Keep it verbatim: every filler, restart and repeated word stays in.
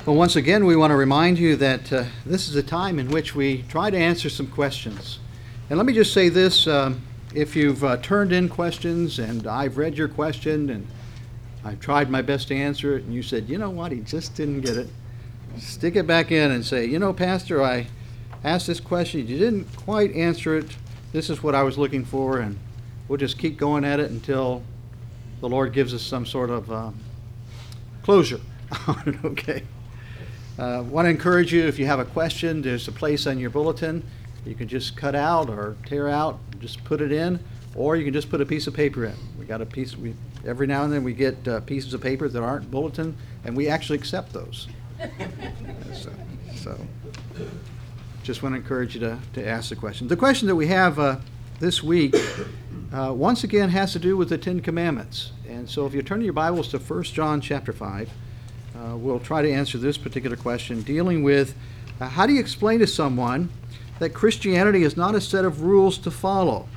Well, once again, we want to remind you that uh, this is a time in which we try to answer some questions. And let me just say this, um, if you've uh, turned in questions and I've read your question and I've tried my best to answer it and you said, you know what, he just didn't get it, stick it back in and say, you know, Pastor, I asked this question, you didn't quite answer it, this is what I was looking for, and we'll just keep going at it until the Lord gives us some sort of um, closure on it, okay? I uh, want to encourage you, if you have a question, there's a place on your bulletin. You can just cut out or tear out, just put it in, or you can just put a piece of paper in. We got a piece, we, every now and then we get uh, pieces of paper that aren't bulletin, and we actually accept those. so, so, just want to encourage you to, to ask the question. The question that we have uh, this week, uh, once again, has to do with the Ten Commandments. And so if you turn your Bibles to First John chapter five, Uh, we'll try to answer this particular question, dealing with uh, how do you explain to someone that Christianity is not a set of rules to follow,